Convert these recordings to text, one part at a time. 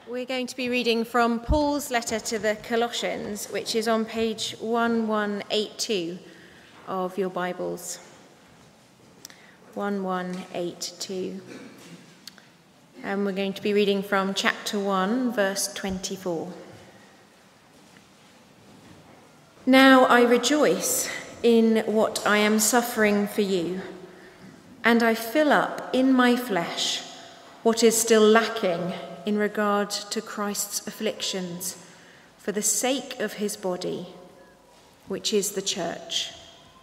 We're going to be reading from Paul's letter to the Colossians, which is on page 1182 of your Bibles. 1182. And we're going to be reading from chapter 1, verse 24. Now I rejoice in what I am suffering for you, and I fill up in my flesh what is still lacking in regard to Christ's afflictions for the sake of his body, which is the church.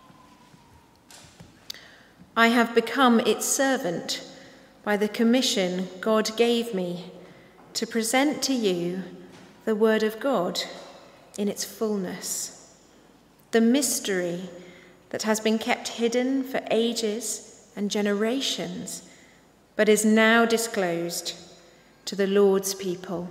I have become its servant by the commission God gave me to present to you the word of God in its fullness, the mystery that has been kept hidden for ages and generations, but is now disclosed to the Lord's people.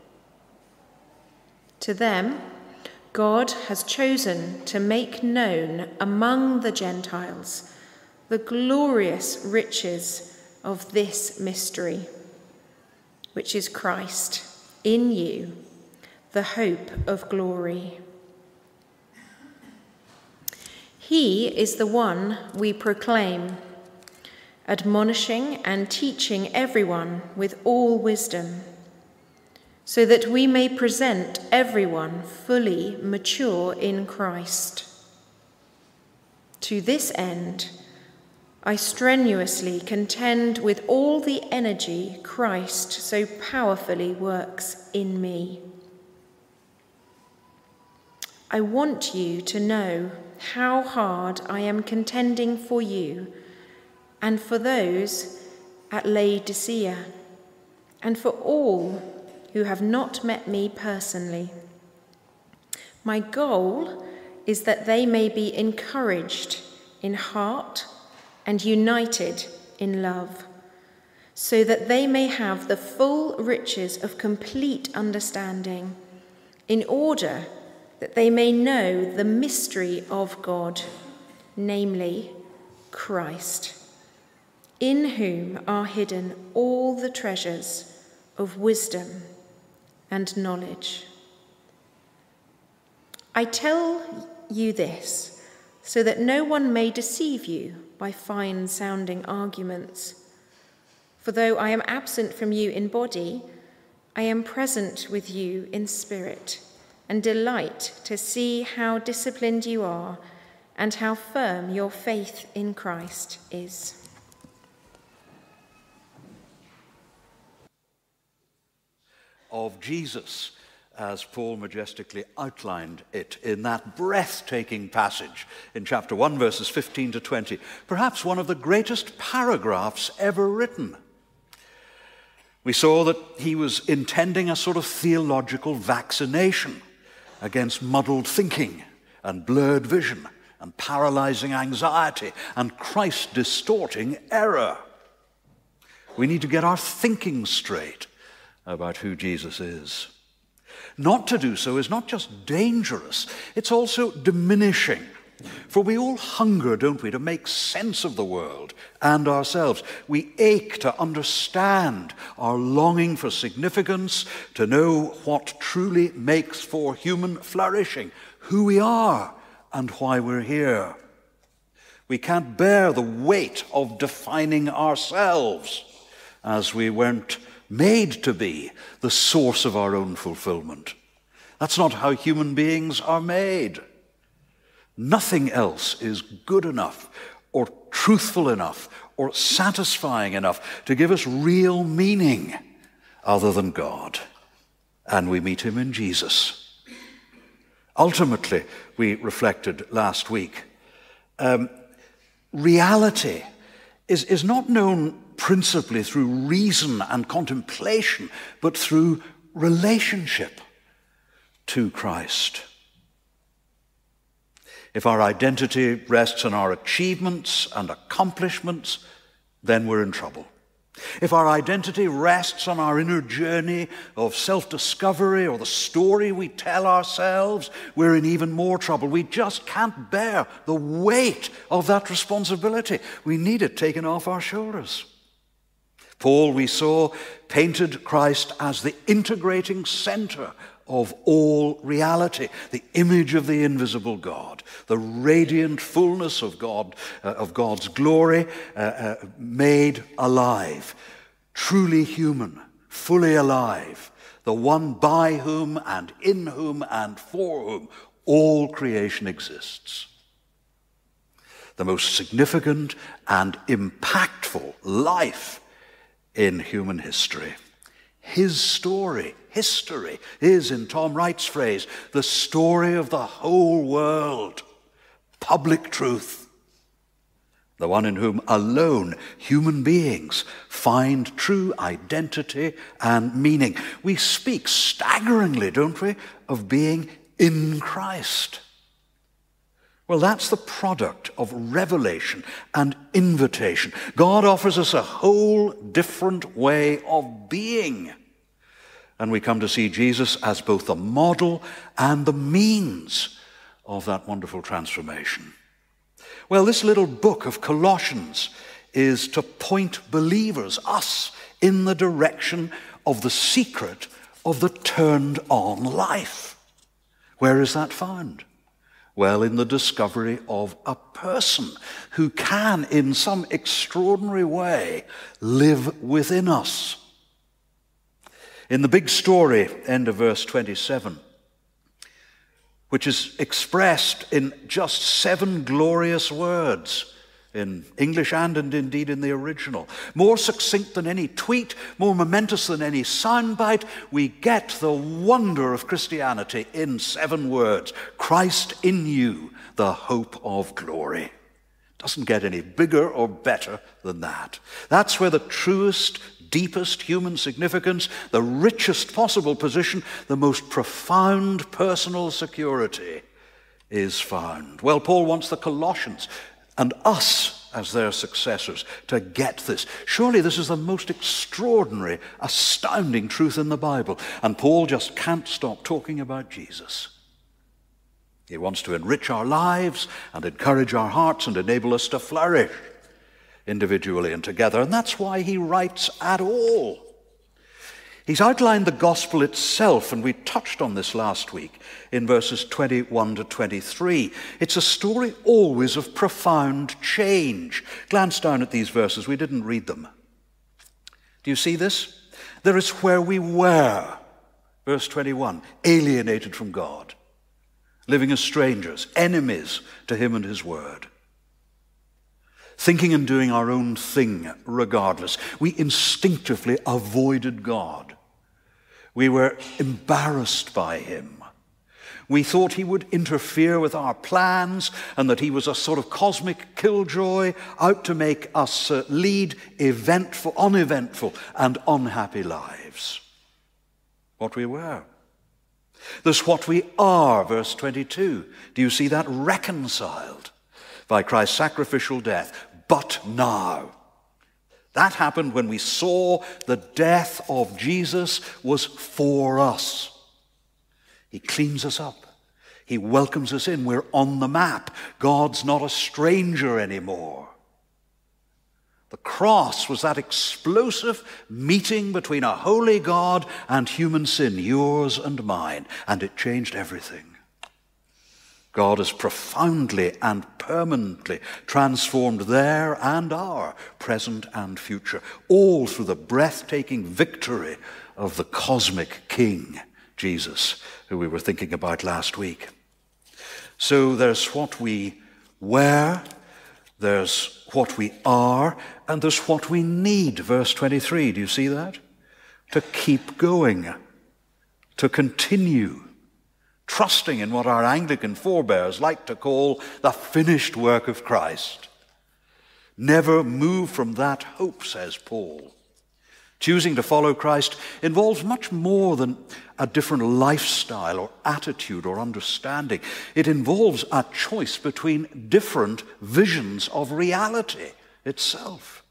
To them, God has chosen to make known among the Gentiles the glorious riches of this mystery, which is Christ in you, the hope of glory. He is the one we proclaim, admonishing and teaching everyone with all wisdom, so that we may present everyone fully mature in Christ. To this end, I strenuously contend with all the energy Christ so powerfully works in me. I want you to know how hard I am contending for you and for those at Laodicea, and for all who have not met me personally. My goal is that they may be encouraged in heart and united in love, so that they may have the full riches of complete understanding, in order that they may know the mystery of God, namely Christ, in whom are hidden all the treasures of wisdom and knowledge. I tell you this so that no one may deceive you by fine-sounding arguments. For though I am absent from you in body, I am present with you in spirit, and delight to see how disciplined you are and how firm your faith in Christ is. Of Jesus, as Paul majestically outlined it in that breathtaking passage in chapter 1, verses 15 to 20, perhaps one of the greatest paragraphs ever written. We saw that he was intending a sort of theological vaccination against muddled thinking and blurred vision and paralyzing anxiety and Christ-distorting error. We need to get our thinking straight about who Jesus is. Not to do so is not just dangerous, it's also diminishing. For we all hunger, don't we, to make sense of the world and ourselves. We ache to understand our longing for significance, to know what truly makes for human flourishing, who we are and why we're here. We can't bear the weight of defining ourselves, as we weren't made to be the source of our own fulfillment. That's not how human beings are made. Nothing else is good enough or truthful enough or satisfying enough to give us real meaning other than God. And we meet him in Jesus. Ultimately, we reflected last week, reality is not known principally through reason and contemplation, but through relationship to Christ. If our identity rests on our achievements and accomplishments, then we're in trouble. If our identity rests on our inner journey of self-discovery or the story we tell ourselves, we're in even more trouble. We just can't bear the weight of that responsibility. We need it taken off our shoulders. Paul, we saw, painted Christ as the integrating center of all reality, the image of the invisible God, the radiant fullness of God, of God's glory, made alive, truly human, fully alive, the one by whom and in whom and for whom all creation exists. The most significant and impactful life in human history. His story, history, is, in Tom Wright's phrase, the story of the whole world. Public truth. The one in whom alone human beings find true identity and meaning. We speak staggeringly, don't we, of being in Christ. Well, that's the product of revelation and invitation. God offers us a whole different way of being. And we come to see Jesus as both the model and the means of that wonderful transformation. Well, this little book of Colossians is to point believers, us, in the direction of the secret of the turned-on life. Where is that found? Well, in the discovery of a person who can, in some extraordinary way, live within us. In the big story, end of verse 27, which is expressed in just 7 glorious words, in English and indeed in the original. More succinct than any tweet, more momentous than any soundbite, we get the wonder of Christianity in 7 words. Christ in you, the hope of glory. Doesn't get any bigger or better than that. That's where the truest, deepest human significance, the richest possible position, the most profound personal security is found. Well, Paul wants the Colossians and us as their successors to get this. Surely this is the most extraordinary, astounding truth in the Bible. And Paul just can't stop talking about Jesus. He wants to enrich our lives and encourage our hearts and enable us to flourish individually and together. And that's why he writes at all. He's outlined the gospel itself, and we touched on this last week in verses 21 to 23. It's a story always of profound change. Glance down at these verses. We didn't read them. Do you see this? There is where we were, verse 21, alienated from God, living as strangers, enemies to him and his word. Thinking and doing our own thing regardless. We instinctively avoided God. We were embarrassed by him. We thought he would interfere with our plans and that he was a sort of cosmic killjoy out to make us lead uneventful and unhappy lives. What we were. There's what we are, verse 22. Do you see that? Reconciled by Christ's sacrificial death. But now. That happened when we saw the death of Jesus was for us. He cleans us up. He welcomes us in. We're on the map. God's not a stranger anymore. The cross was that explosive meeting between a holy God and human sin, yours and mine, and it changed everything. God has profoundly and permanently transformed their and our present and future, all through the breathtaking victory of the cosmic King, Jesus, who we were thinking about last week. So there's what we were, there's what we are, and there's what we need, verse 23. Do you see that? To keep going, to continue, trusting in what our Anglican forebears like to call the finished work of Christ. Never move from that hope, says Paul. Choosing to follow Christ involves much more than a different lifestyle or attitude or understanding. It involves a choice between different visions of reality itself.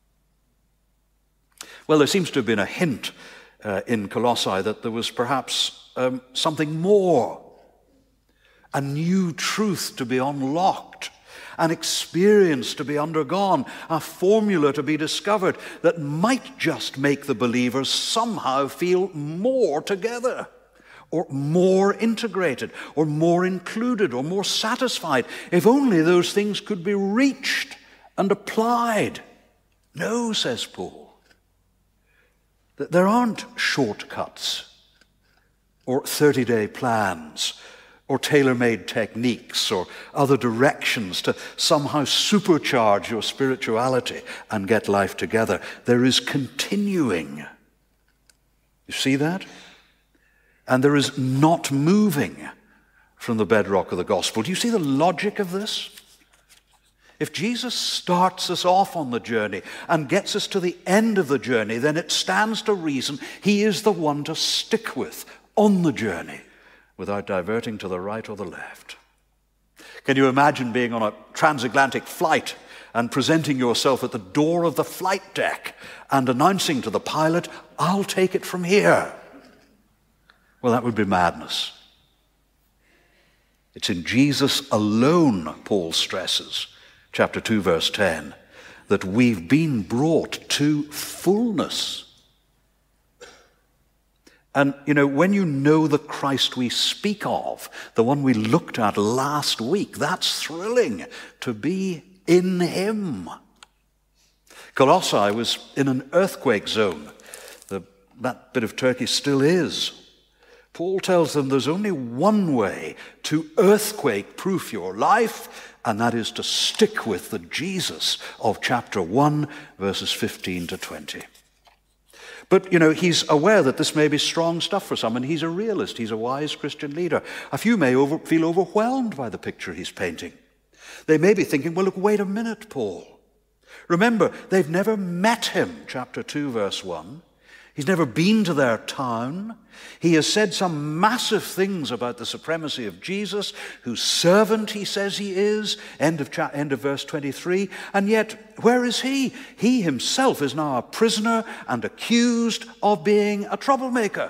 Well, there seems to have been a hint in Colossae that there was perhaps something more, a new truth to be unlocked, an experience to be undergone, a formula to be discovered that might just make the believers somehow feel more together, or more integrated, or more included, or more satisfied, if only those things could be reached and applied. No, says Paul, that there aren't shortcuts, or 30-day plans, or tailor-made techniques, or other directions to somehow supercharge your spirituality and get life together. There is continuing. You see that? And there is not moving from the bedrock of the gospel. Do you see the logic of this? If Jesus starts us off on the journey and gets us to the end of the journey, then it stands to reason he is the one to stick with on the journey without diverting to the right or the left. Can you imagine being on a transatlantic flight and presenting yourself at the door of the flight deck and announcing to the pilot, "I'll take it from here"? Well, that would be madness. It's in Jesus alone, Paul stresses, chapter 2, verse 10, that we've been brought to fullness. And, when you know the Christ we speak of, the one we looked at last week, that's thrilling to be in him. Colossae was in an earthquake zone. That bit of Turkey still is. Paul tells them there's only one way to earthquake-proof your life, and that is to stick with the Jesus of chapter 1, verses 15 to 20. But, he's aware that this may be strong stuff for some, and he's a realist. He's a wise Christian leader. A few may feel overwhelmed by the picture he's painting. They may be thinking, well, look, wait a minute, Paul. Remember, they've never met him, chapter 2, verse 1. He's never been to their town. He has said some massive things about the supremacy of Jesus, whose servant he says he is, end of verse 23. And yet, where is he? He himself is now a prisoner and accused of being a troublemaker.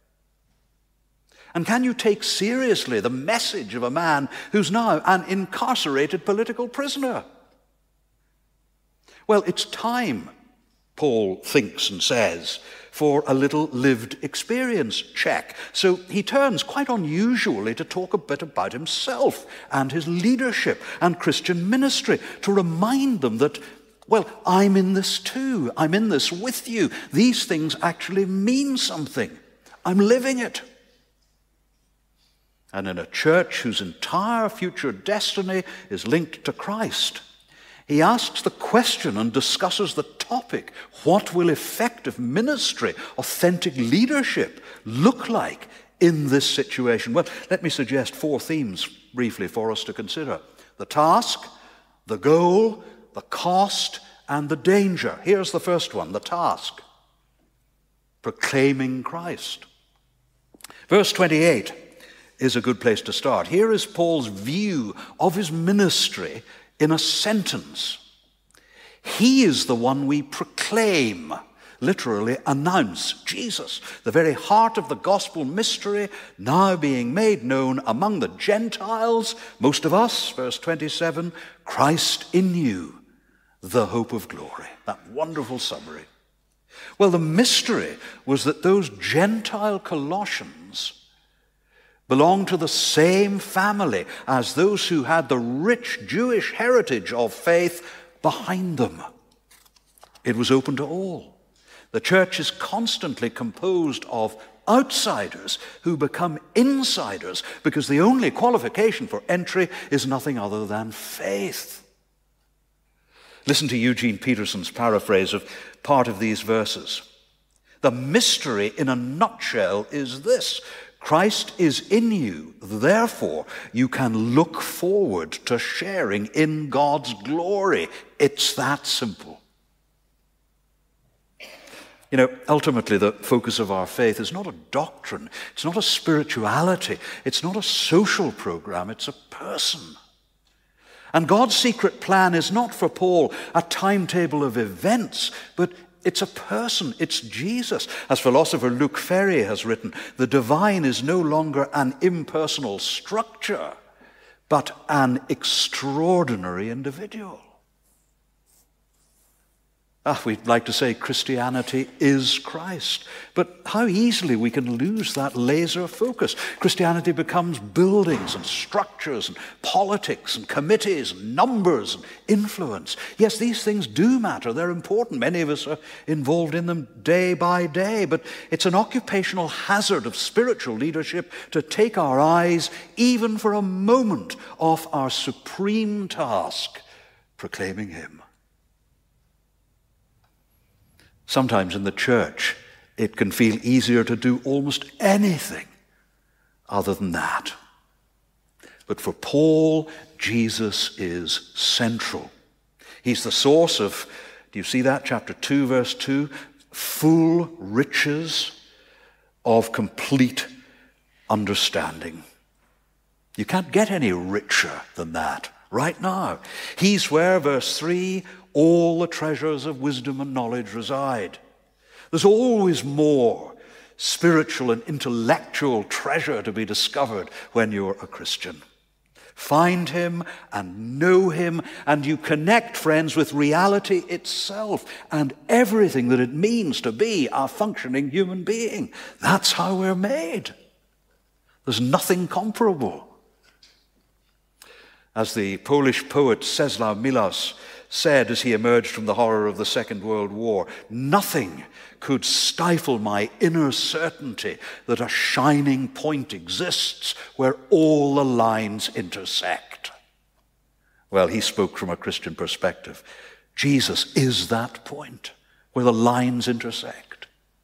And can you take seriously the message of a man who's now an incarcerated political prisoner? Well, it's time, Paul thinks and says, for a little lived experience check. So he turns quite unusually to talk a bit about himself and his leadership and Christian ministry, to remind them that, well, I'm in this too. I'm in this with you. These things actually mean something. I'm living it. And in a church whose entire future destiny is linked to Christ, he asks the question and discusses the topic: what will effective ministry, authentic leadership look like in this situation? Well, let me suggest 4 themes briefly for us to consider: the task, the goal, the cost, and the danger. Here's the first one, the task: proclaiming Christ. Verse 28 is a good place to start. Here is Paul's view of his ministry in a sentence. He is the one we proclaim, literally announce, Jesus, the very heart of the gospel mystery, now being made known among the Gentiles, most of us, verse 27, Christ in you, the hope of glory. That wonderful summary. Well, the mystery was that those Gentile Colossians belonged to the same family as those who had the rich Jewish heritage of faith behind them. It was open to all. The church is constantly composed of outsiders who become insiders because the only qualification for entry is nothing other than faith. Listen to Eugene Peterson's paraphrase of part of these verses. The mystery in a nutshell is this: Christ is in you, therefore you can look forward to sharing in God's glory. It's that simple. Ultimately the focus of our faith is not a doctrine, it's not a spirituality, it's not a social program, it's a person. And God's secret plan is not for Paul a timetable of events, but it's a person, it's Jesus. As philosopher Luc Ferry has written, the divine is no longer an impersonal structure, but an extraordinary individual. We'd like to say Christianity is Christ, but how easily we can lose that laser focus. Christianity becomes buildings and structures and politics and committees and numbers and influence. Yes, these things do matter. They're important. Many of us are involved in them day by day, but it's an occupational hazard of spiritual leadership to take our eyes, even for a moment, off our supreme task, proclaiming him. Sometimes in the church, it can feel easier to do almost anything other than that. But for Paul, Jesus is central. He's the source of, do you see that? Chapter 2, verse 2, full riches of complete understanding. You can't get any richer than that right now. He's where, verse 3, all the treasures of wisdom and knowledge reside. There's always more spiritual and intellectual treasure to be discovered when you're a Christian. Find him and know him, and you connect, friends, with reality itself and everything that it means to be a functioning human being. That's how we're made. There's nothing comparable. As the Polish poet Czesław Miłosz said as he emerged from the horror of the Second World War, nothing could stifle my inner certainty that a shining point exists where all the lines intersect. Well, he spoke from a Christian perspective. Jesus is that point where the lines intersect.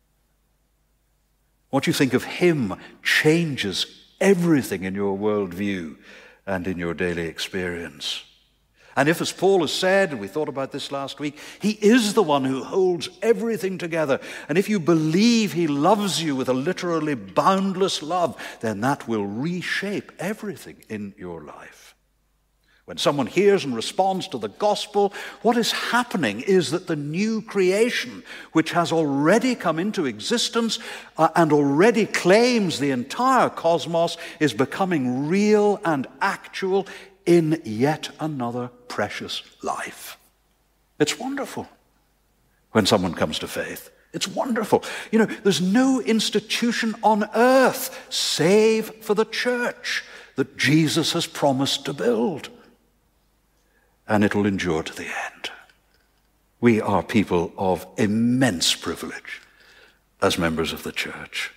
What you think of him changes everything in your worldview and in your daily experience. And if, as Paul has said, and we thought about this last week, he is the one who holds everything together, and if you believe he loves you with a literally boundless love, then that will reshape everything in your life. When someone hears and responds to the gospel, what is happening is that the new creation, which has already come into existence and already claims the entire cosmos, is becoming real and actual in yet another precious life. It's wonderful when someone comes to faith. It's wonderful. You know, there's no institution on earth save for the church that Jesus has promised to build. And it'll endure to the end. We are people of immense privilege as members of the church.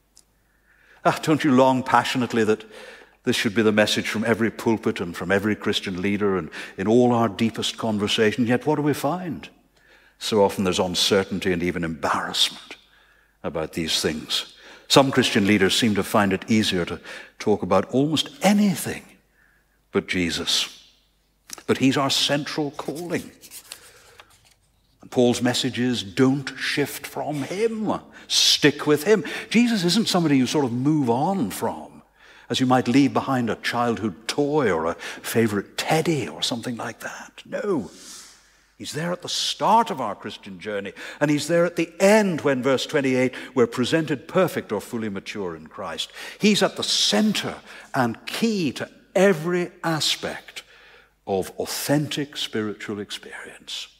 Don't you long passionately that this should be the message from every pulpit and from every Christian leader and in all our deepest conversation? Yet what do we find? So often there's uncertainty and even embarrassment about these things. Some Christian leaders seem to find it easier to talk about almost anything but Jesus. But he's our central calling. And Paul's message is, don't shift from him. Stick with him. Jesus isn't somebody you sort of move on from, as you might leave behind a childhood toy or a favorite teddy or something like that. No. He's there at the start of our Christian journey, and he's there at the end when, verse 28, we're presented perfect or fully mature in Christ. He's at the center and key to every aspect of authentic spiritual experience.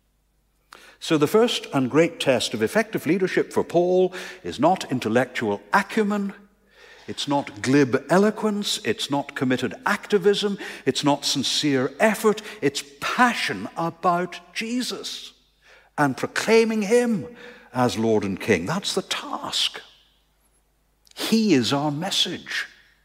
So the first and great test of effective leadership for Paul is not intellectual acumen, it's not glib eloquence, it's not committed activism, it's not sincere effort, it's passion about Jesus and proclaiming him as Lord and King. That's the task. He is our message.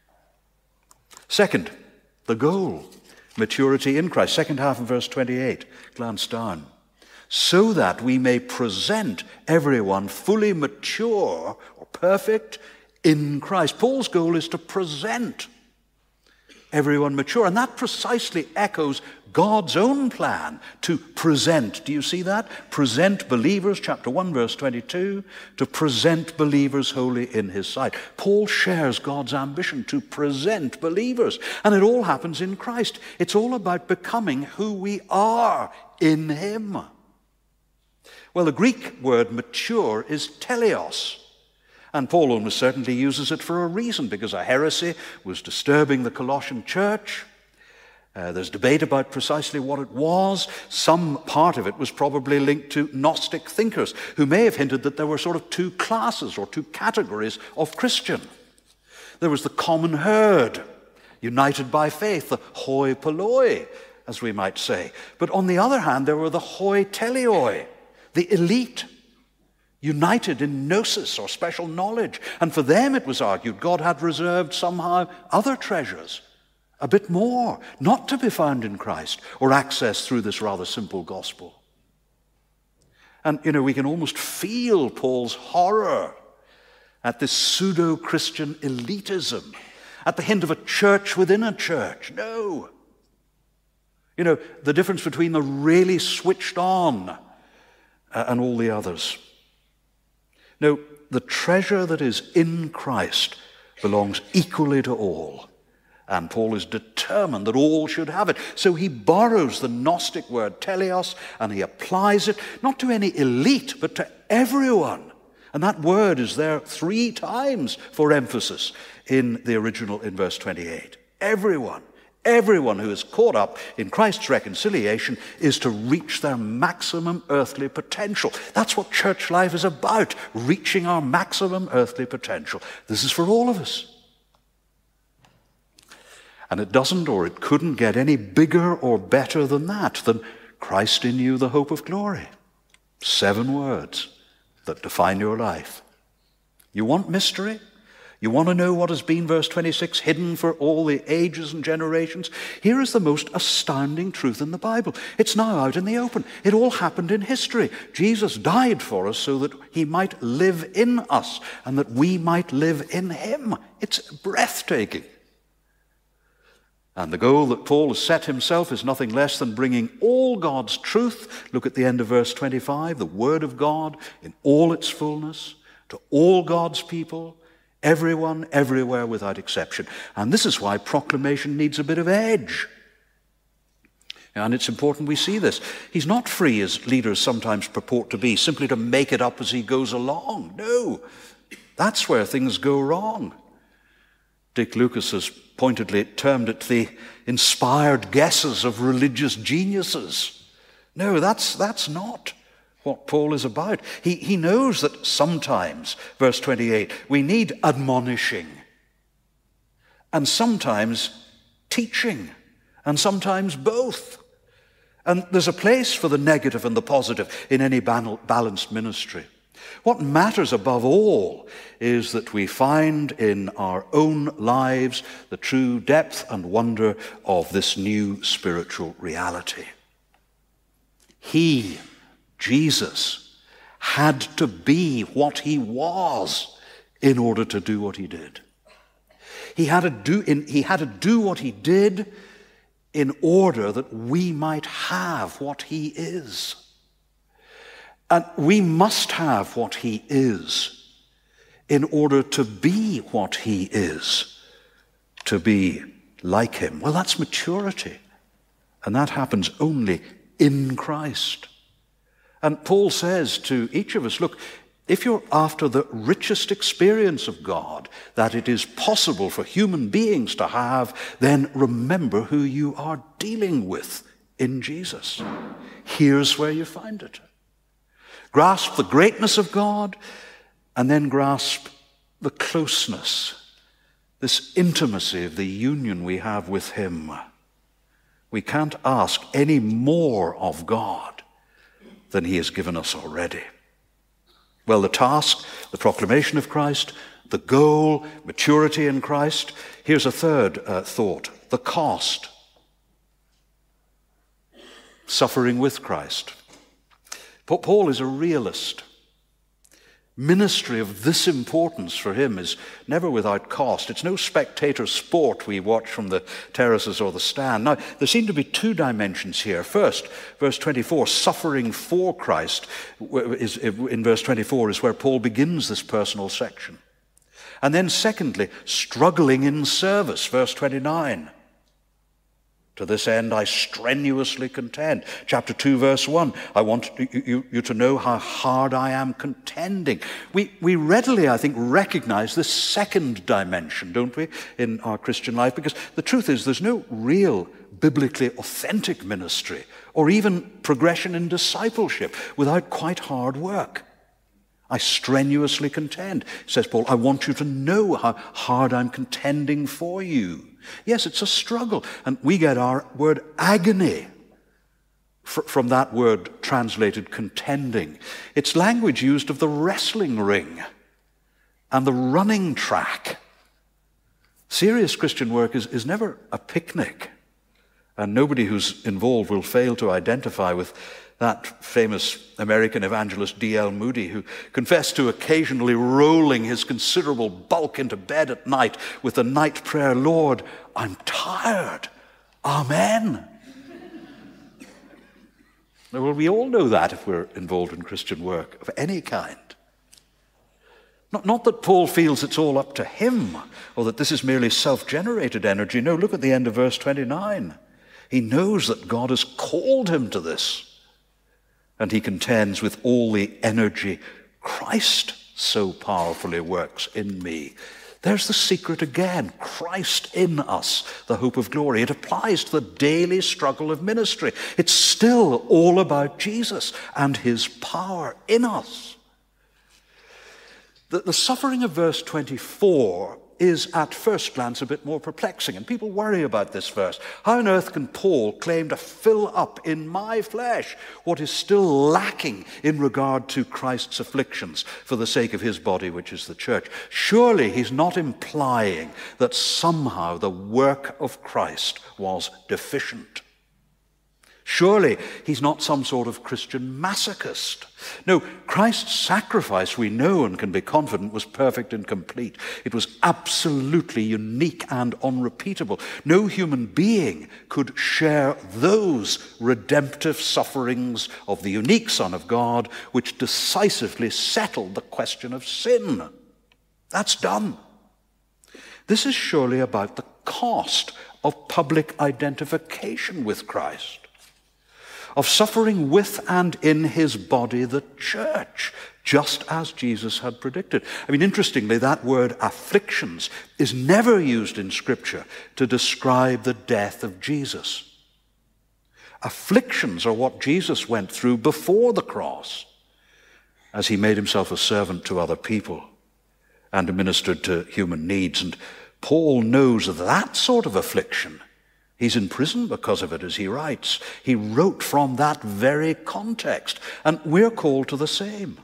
Second, the goal. Maturity in Christ. Second half of verse 28. Glance down. So that we may present everyone fully mature or perfect in Christ. Paul's goal is to present everyone mature. And that precisely echoes God's own plan to present. Do you see that? Present believers, chapter 1, verse 22, to present believers wholly in his sight. Paul shares God's ambition to present believers, and it all happens in Christ. It's all about becoming who we are in him. Well, the Greek word mature is teleos, and Paul almost certainly uses it for a reason, because a heresy was disturbing the Colossian church. There's debate about precisely what it was. Some part of it was probably linked to Gnostic thinkers who may have hinted that there were sort of two classes or two categories of Christian. There was the common herd, united by faith, the hoi polloi, as we might say. But on the other hand, there were the hoi teleoi, the elite, united in gnosis or special knowledge. And for them, it was argued, God had reserved somehow other treasures, a bit more, not to be found in Christ or accessed through this rather simple gospel. And, we can almost feel Paul's horror at this pseudo-Christian elitism, at the hint of a church within a church. No. The difference between the really switched on and all the others. No, the treasure that is in Christ belongs equally to all. And Paul is determined that all should have it. So he borrows the Gnostic word teleos and he applies it not to any elite, but to everyone. And that word is there 3 times for emphasis in the original in verse 28. Everyone. Everyone who is caught up in Christ's reconciliation is to reach their maximum earthly potential. That's what church life is about, reaching our maximum earthly potential. This is for all of us. And it doesn't or it couldn't get any bigger or better than that, than Christ in you, the hope of glory. 7 words that define your life. You want mystery? You want to know what has been, verse 26, hidden for all the ages and generations? Here is the most astounding truth in the Bible. It's now out in the open. It all happened in history. Jesus died for us so that he might live in us and that we might live in him. It's breathtaking. And the goal that Paul has set himself is nothing less than bringing all God's truth, look at the end of verse 25, the Word of God in all its fullness, to all God's people, everyone, everywhere, without exception. And this is why proclamation needs a bit of edge. And it's important we see this. He's not free, as leaders sometimes purport to be, simply to make it up as he goes along. No, that's where things go wrong. Dick Lucas has pointedly termed it the inspired guesses of religious geniuses. No, that's not what Paul is about. He knows that sometimes, verse 28, we need admonishing, and sometimes teaching, and sometimes both. And there's a place for the negative and the positive in any balanced ministry. What matters above all is that we find in our own lives the true depth and wonder of this new spiritual reality. He, Jesus, had to be what he was in order to do what he did. He had to do what he did in order that we might have what he is. And we must have what he is in order to be what he is, to be like him. Well, that's maturity. And that happens only in Christ. And Paul says to each of us, look, if you're after the richest experience of God that it is possible for human beings to have, then remember who you are dealing with in Jesus. Here's where you find it. Grasp the greatness of God, and then grasp the closeness, this intimacy of the union we have with him. We can't ask any more of God than he has given us already. Well, the task, the proclamation of Christ, the goal, maturity in Christ. Here's a third thought, the cost. Suffering with Christ. Paul is a realist. Ministry of this importance for him is never without cost. It's no spectator sport we watch from the terraces or the stand. Now, there seem to be 2 dimensions here. First, verse 24, suffering for Christ, in verse 24 is where Paul begins this personal section. And then secondly, struggling in service, verse 29. To this end, I strenuously contend. Chapter 2, verse 1, I want you to know how hard I am contending. We readily, I think, recognize this second dimension, don't we, in our Christian life? Because the truth is there's no real biblically authentic ministry or even progression in discipleship without quite hard work. I strenuously contend, says Paul. I want you to know how hard I'm contending for you. Yes, it's a struggle. And we get our word agony from that word translated contending. It's language used of the wrestling ring and the running track. Serious Christian work is never a picnic. And nobody who's involved will fail to identify with that famous American evangelist D.L. Moody, who confessed to occasionally rolling his considerable bulk into bed at night with the night prayer, Lord, I'm tired. Amen. Well, we all know that if we're involved in Christian work of any kind. Not that Paul feels it's all up to him or that this is merely self-generated energy. No, look at the end of verse 29. He knows that God has called him to this, and he contends with all the energy Christ so powerfully works in me. There's the secret again, Christ in us, the hope of glory. It applies to the daily struggle of ministry. It's still all about Jesus and his power in us. The suffering of verse 24 is at first glance a bit more perplexing, and people worry about this verse. How on earth can Paul claim to fill up in my flesh what is still lacking in regard to Christ's afflictions for the sake of his body, which is the church? Surely he's not implying that somehow the work of Christ was deficient. Surely he's not some sort of Christian masochist. No, Christ's sacrifice, we know and can be confident, was perfect and complete. It was absolutely unique and unrepeatable. No human being could share those redemptive sufferings of the unique Son of God, which decisively settled the question of sin. That's done. This is surely about the cost of public identification with Christ, of suffering with and in his body, the church, just as Jesus had predicted. I mean, interestingly, that word afflictions is never used in Scripture to describe the death of Jesus. Afflictions are what Jesus went through before the cross, as he made himself a servant to other people and ministered to human needs. And Paul knows that sort of affliction. He's in prison because of it, as he writes. He wrote from that very context, and we're called to the same.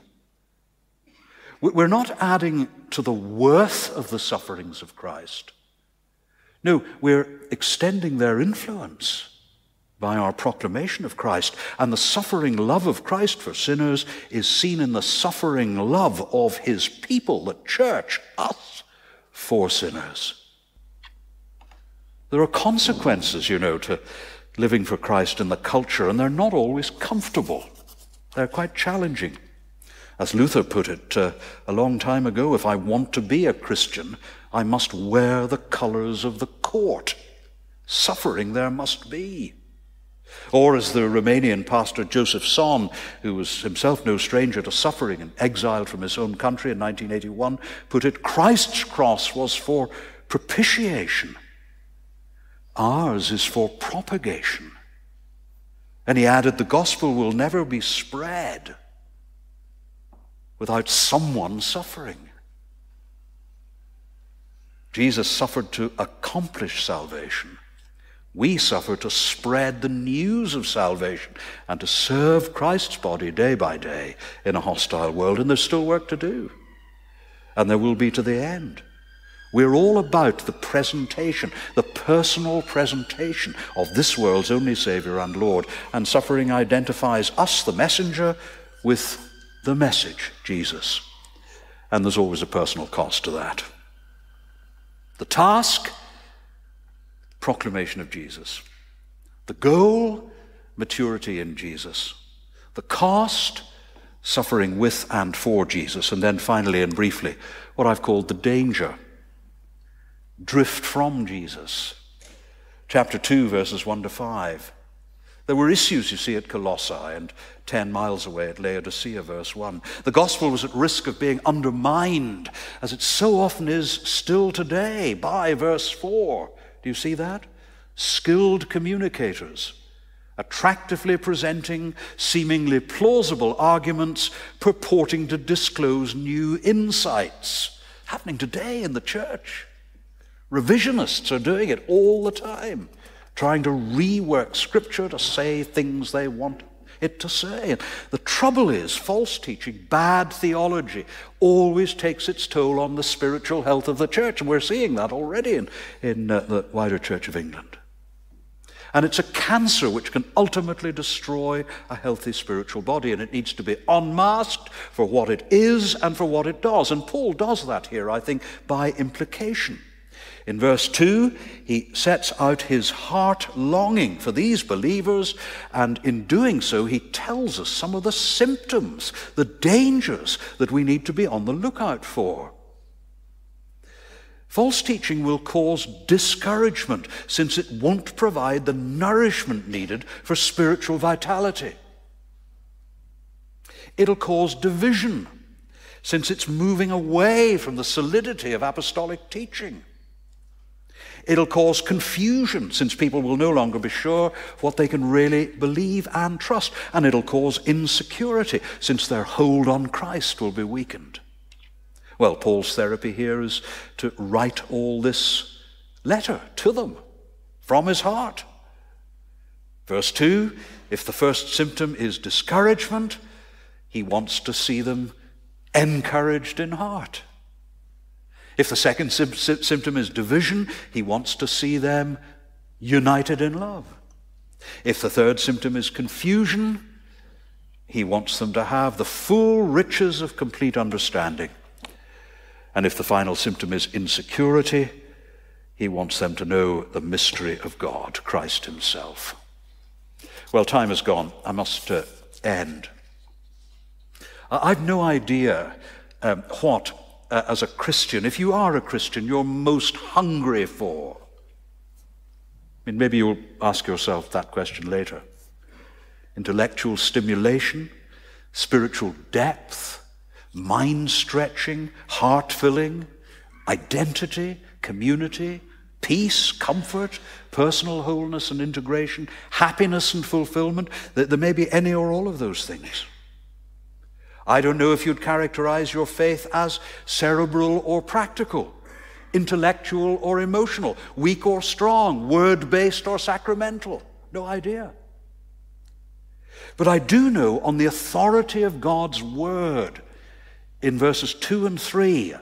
We're not adding to the worth of the sufferings of Christ. No, we're extending their influence by our proclamation of Christ. And the suffering love of Christ for sinners is seen in the suffering love of his people, the church, us, for sinners. There are consequences, to living for Christ in the culture, and they're not always comfortable. They're quite challenging. As Luther put it a long time ago, if I want to be a Christian, I must wear the colors of the court. Suffering there must be. Or as the Romanian pastor Joseph Son, who was himself no stranger to suffering and exiled from his own country in 1981, put it, Christ's cross was for propitiation. Ours is for propagation. And he added, the gospel will never be spread without someone suffering. Jesus suffered to accomplish salvation. We suffer to spread the news of salvation and to serve Christ's body day by day in a hostile world. And there's still work to do. And there will be to the end. We're all about the presentation, the personal presentation of this world's only Savior and Lord. And suffering identifies us, the messenger, with the message, Jesus. And there's always a personal cost to that. The task, proclamation of Jesus. The goal, maturity in Jesus. The cost, suffering with and for Jesus. And then finally and briefly, what I've called the danger. Drift from Jesus. Chapter 2, verses 1 to 5. There were issues, you see, at Colossae and 10 miles away at Laodicea, verse 1. The gospel was at risk of being undermined, as it so often is still today, by verse 4. Do you see that? skilled communicators, attractively presenting seemingly plausible arguments purporting to disclose new insights. Happening today in the church. Revisionists are doing it all the time, trying to rework Scripture to say things they want it to say. And the trouble is, false teaching, bad theology, always takes its toll on the spiritual health of the church, and we're seeing that already in the wider Church of England. And it's a cancer which can ultimately destroy a healthy spiritual body, and it needs to be unmasked for what it is and for what it does. And Paul does that here, I think, by implication. In verse 2, he sets out his heart longing for these believers, and in doing so, he tells us some of the symptoms, the dangers that we need to be on the lookout for. False teaching will cause discouragement, since it won't provide the nourishment needed for spiritual vitality. It'll cause division, since it's moving away from the solidity of apostolic teaching. It'll cause confusion, since people will no longer be sure what they can really believe and trust. And it'll cause insecurity, since their hold on Christ will be weakened. Well, Paul's therapy here is to write all this letter to them from his heart. Verse 2, if the first symptom is discouragement, he wants to see them encouraged in heart. If the second symptom is division, he wants to see them united in love. If the third symptom is confusion, he wants them to have the full riches of complete understanding. And if the final symptom is insecurity, he wants them to know the mystery of God, Christ himself. Well, time has gone. I must end. I've no idea what, as a Christian, if you are a Christian, you're most hungry for. I mean, maybe you'll ask yourself that question later. Intellectual stimulation, spiritual depth, mind-stretching, heart-filling, identity, community, peace, comfort, personal wholeness and integration, happiness and fulfillment. There may be any or all of those things. I don't know if you'd characterize your faith as cerebral or practical, intellectual or emotional, weak or strong, word-based or sacramental. No idea. But I do know, on the authority of God's word, in verses 2 and 3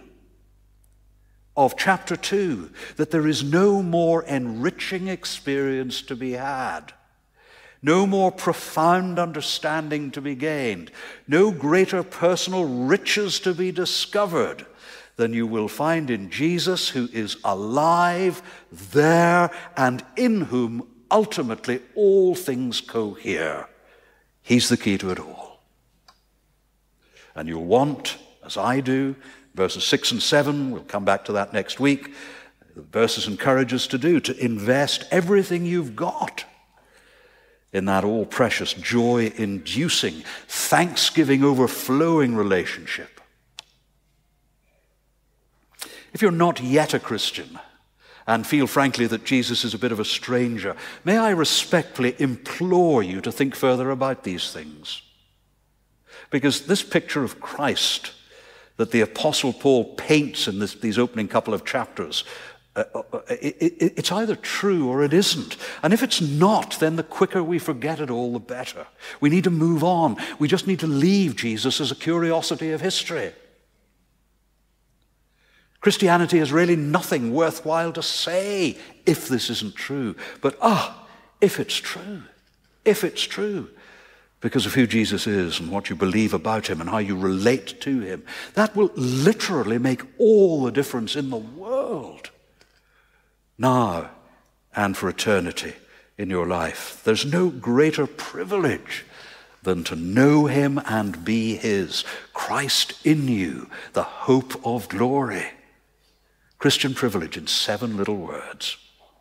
of chapter 2, that there is no more enriching experience to be had, no more profound understanding to be gained, no greater personal riches to be discovered than you will find in Jesus, who is alive, there, and in whom ultimately all things cohere. He's the key to it all. And you'll want, as I do, verses 6 and 7, we'll come back to that next week. The verses encourage us to invest everything you've got in that all-precious, joy-inducing, thanksgiving-overflowing relationship. If you're not yet a Christian and feel, frankly, that Jesus is a bit of a stranger, may I respectfully implore you to think further about these things. Because this picture of Christ that the Apostle Paul paints in these opening couple of chapters, it's either true or it isn't. And if it's not, then the quicker we forget it all, the better. We need to move on. We just need to leave Jesus as a curiosity of history. Christianity is really nothing worthwhile to say if this isn't true. But if it's true, because of who Jesus is and what you believe about him and how you relate to him, that will literally make all the difference in the world, now and for eternity in your life. There's no greater privilege than to know him and be his. Christ in you, the hope of glory. Christian privilege in 7 little words.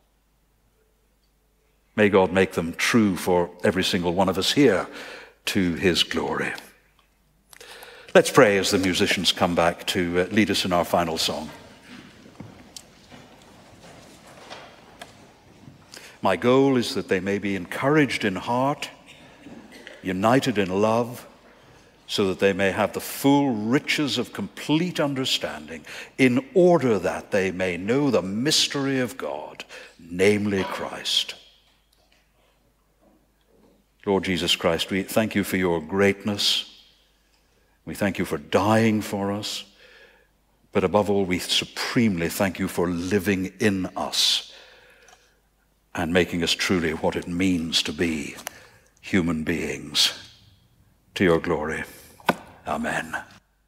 May God make them true for every single one of us here, to his glory. Let's pray as the musicians come back to lead us in our final song. My goal is that they may be encouraged in heart, united in love, so that they may have the full riches of complete understanding, in order that they may know the mystery of God, namely Christ. Lord Jesus Christ, we thank you for your greatness. We thank you for dying for us. But above all, we supremely thank you for living in us and making us truly what it means to be human beings. To your glory. Amen.